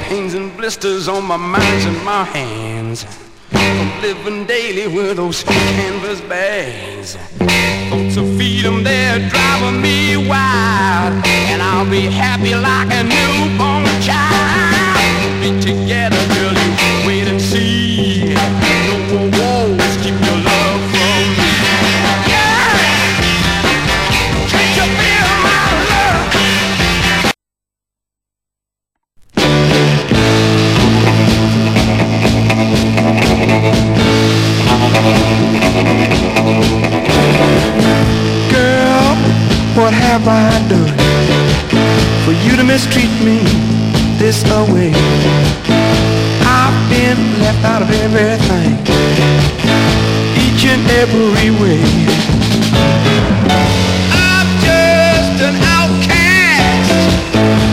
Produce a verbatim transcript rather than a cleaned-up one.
pains and blisters on my minds and my hands, from living daily with those canvas bags. Thoughts of freedom, they're driving me wild, and I'll be happy like a newborn child. Be together, girl, you wait and see. No more walls, keep your love from me. Yeah! Can't you feel my love? Girl, what have I done for you to mistreat me this away? I've been left out of everything, each and every way.